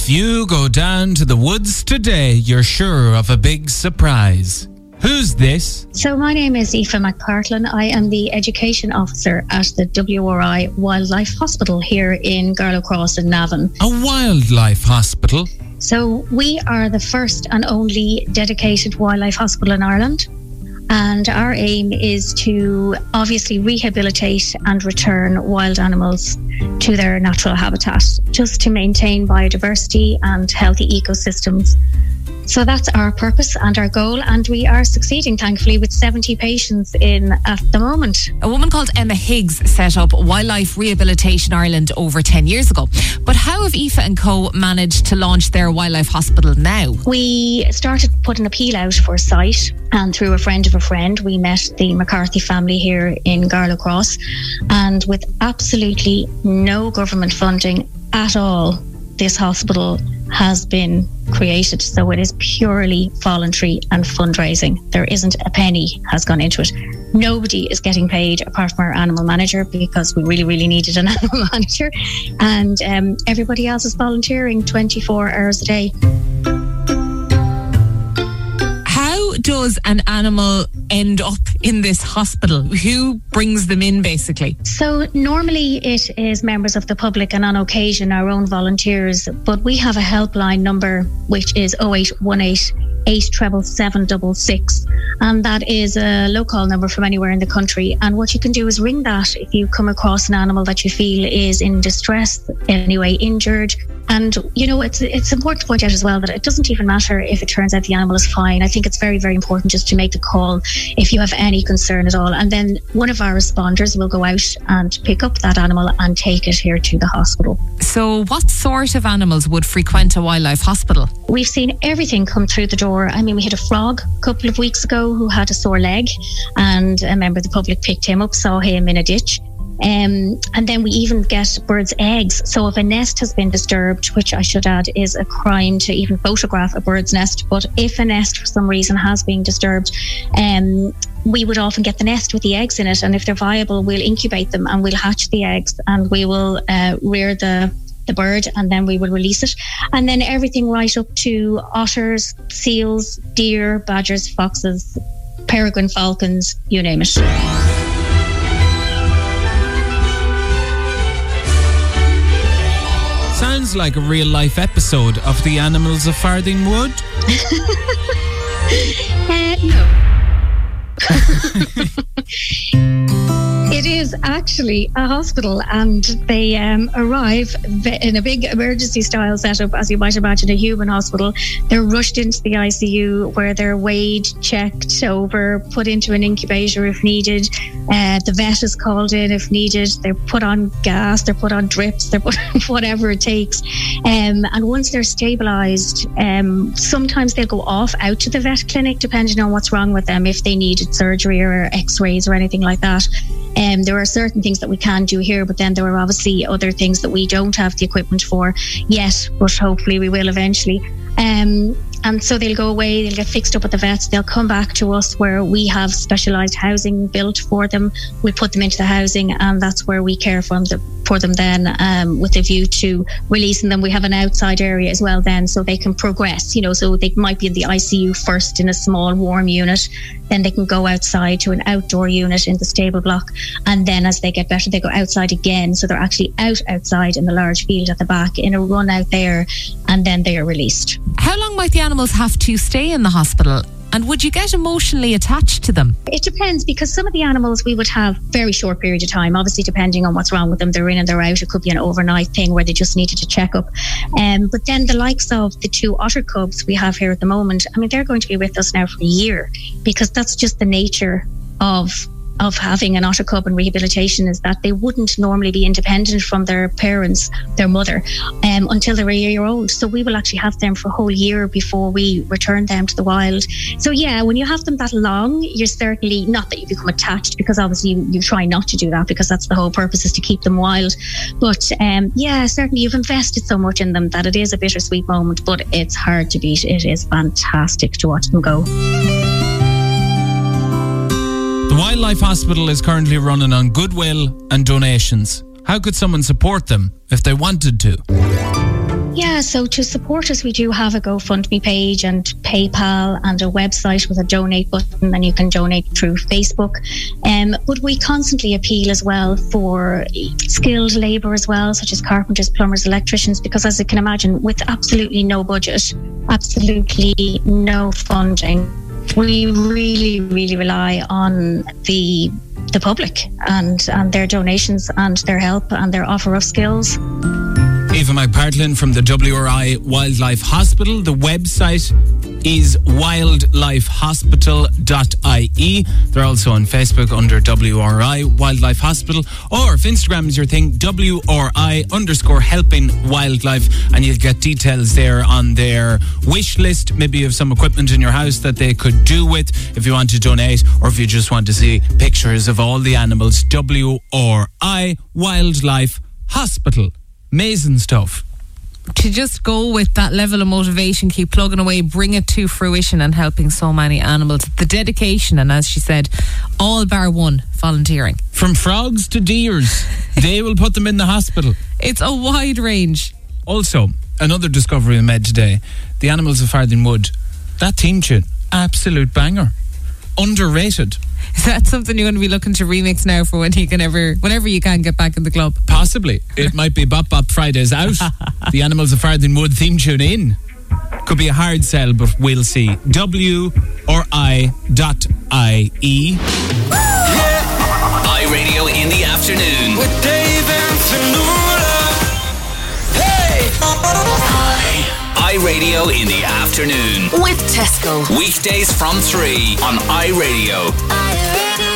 If you go down to the woods today, you're sure of a big surprise. Who's this? So my name is Aoife McPartlin. I am the Education Officer at the WRI Wildlife Hospital here in Garlow Cross in Navan. A wildlife hospital? So we are the first and only dedicated wildlife hospital in Ireland. And our aim is to obviously rehabilitate and return wild animals to their natural habitat, just to maintain biodiversity and healthy ecosystems. So that's our purpose and our goal, and we are succeeding, thankfully, with 70 patients in at the moment. A woman called Emma Higgs set up Wildlife Rehabilitation Ireland over 10 years ago. But how have Aoife and Co managed to launch their wildlife hospital now? We started putting an appeal out for a site, and through a friend of a friend, we met the McCarthy family here in Garlow Cross, and with absolutely no government funding at all, this hospital has been created. So it is purely voluntary and fundraising. There isn't a penny has gone into it. Nobody is getting paid apart from our animal manager, because we really needed an animal manager, and everybody else is volunteering 24 hours a day. How does an animal end up in this hospital? Who brings them in, basically? So normally it is members of the public, and on occasion our own volunteers, but we have a helpline number which is 0818 87766, and that is a low-call number from anywhere in the country. And what you can do is ring that if you come across an animal that you feel is in distress, anyway, injured. And, you know, it's important to point out as well that it doesn't even matter if it turns out the animal is fine. I think it's very important just to make the call if you have any concern at all. And then one of our responders will go out and pick up that animal and take it here to the hospital. So what sort of animals would frequent a wildlife hospital? We've seen everything come through the door. I mean, we had a frog a couple of weeks ago who had a sore leg, and a member of the public picked him up, saw him in a ditch. And then we even get birds' eggs. So if a nest has been disturbed, which I should add is a crime to even photograph a bird's nest, but if a nest for some reason has been disturbed, we would often get the nest with the eggs in it, and if they're viable, we'll incubate them and we'll hatch the eggs, and we will rear the bird, and then we will release it. And then everything right up to otters, seals, deer, badgers, foxes, peregrine falcons, you name it. Sounds like a real-life episode of The Animals of Farthing Wood. No. It is actually a hospital, and they arrive in a big emergency style setup, as you might imagine a human hospital. They're rushed into the ICU where they're weighed, checked over, put into an incubator if needed. The vet is called in if needed. They're put on gas, they're put on drips, they're put whatever it takes. And once they're stabilised, sometimes they'll go off out to the vet clinic depending on what's wrong with them, if they needed surgery or x-rays or anything like that. There are certain things that we can do here, but then there are obviously other things that we don't have the equipment for yet, but hopefully we will eventually. And so they'll go away, they'll get fixed up at the vets, they'll come back to us where we have specialised housing built for them. We put them into the housing, and that's where we care for them then, with a view to releasing them. We have an outside area as well then, so they can progress, you know, so they might be in the ICU first in a small warm unit, then they can go outside to an outdoor unit in the stable block, and then as they get better they go outside again, so they're actually outside in the large field at the back in a run out there, and then they are released. How long might the animals have to stay in the hospital? And would you get emotionally attached to them? It depends, because some of the animals we would have very short period of time, obviously depending on what's wrong with them. They're in and they're out. It could be an overnight thing where they just needed a checkup. But then the likes of the 2 otter cubs we have here at the moment, I mean, they're going to be with us now for a year, because that's just the nature of having an otter cub and rehabilitation, is that they wouldn't normally be independent from their parents, their mother, until they're a year old. So we will actually have them for a whole year before we return them to the wild. So yeah, when you have them that long, you're certainly, not that you become attached, because obviously you try not to do that, because that's the whole purpose, is to keep them wild. But yeah, certainly you've invested so much in them that it is a bittersweet moment, but it's hard to beat. It is fantastic to watch them go. The Wildlife Hospital is currently running on goodwill and donations. How could someone support them if they wanted to? Yeah, so to support us, we do have a GoFundMe page and PayPal and a website with a donate button, and you can donate through Facebook. But we constantly appeal as well for skilled labour as well, such as carpenters, plumbers, electricians, because as you can imagine, with absolutely no budget, absolutely no funding, we really, really rely on the public and their donations and their help and their offer of skills. Eva McPartlin from the WRI Wildlife Hospital. The website is wildlifehospital.ie. They're also on Facebook under WRI Wildlife Hospital. Or if Instagram is your thing, WRI_helping wildlife, and you'll get details there on their wish list. Maybe you have some equipment in your house that they could do with if you want to donate, or if you just want to see pictures of all the animals. WRI Wildlife Hospital. Amazing stuff. To just go with that level of motivation, keep plugging away, bring it to fruition and helping so many animals. The dedication, and as she said, all bar one, volunteering. From frogs to deers, they will put them in the hospital. It's a wide range. Also, another discovery I made today, the Animals of Farthing Wood. That theme tune, absolute banger. Underrated. Is that something you're going to be looking to remix now for whenever you can get back in the club? Possibly. It might be Bop Bop Fridays out. The Animals of Farthing Wood theme tune in. Could be a hard sell, but we'll see. WRI.ie. iRadio in the afternoon with Dave and Fanula. Hey! iRadio in the afternoon with Tesco. Weekdays from 3 on iRadio.